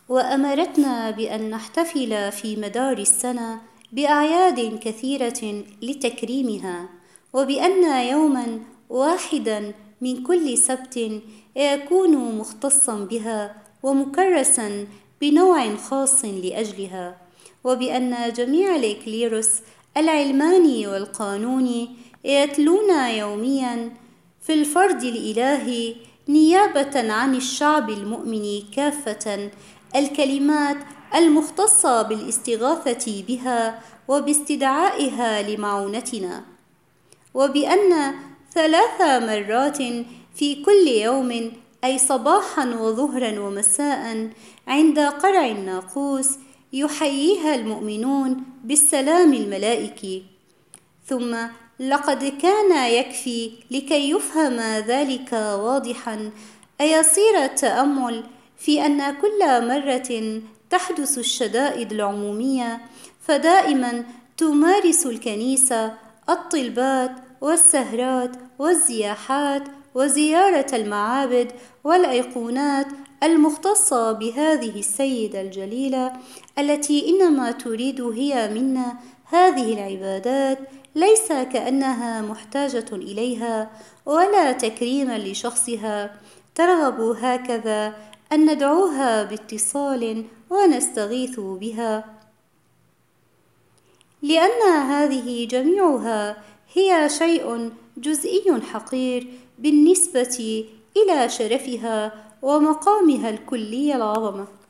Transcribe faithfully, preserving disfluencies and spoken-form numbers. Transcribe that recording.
وأمرتنا بأن نحتفل في مدار السنة بأعياد كثيرة لتكريمها، وبأن يوماً واحداً من كل سبت يكون مختصاً بها ومكرساً بنوع خاص لأجلها، وبأن جميع الإكليروس العلماني والقانوني يتلون يومياً في الفرد الإلهي نيابة عن الشعب المؤمن كافة الكلمات المختصة بالاستغاثة بها وباستدعائها لمعونتنا، وبأن ثلاث مرات في كل يوم، أي صباحا وظهرا ومساء، عند قرع الناقوس يحييها المؤمنون بالسلام الملائكي. ثم لقد كان يكفي لكي يفهم ذلك واضحا أيصير التأمل في أن كل مرة تحدث الشدائد العمومية فدائما تمارس الكنيسة الطلبات والسهرات والزياحات وزيارة المعابد والأيقونات المختصة بهذه السيدة الجليلة، التي إنما تريد هي منا هذه العبادات ليس كأنها محتاجة إليها ولا تكريما لشخصها، ترغب هكذا أن ندعوها باتصال ونستغيث بها، لأن هذه جميعها هي شيء جزئي حقير بالنسبة إلى شرفها ومقامها الكلي العظمة.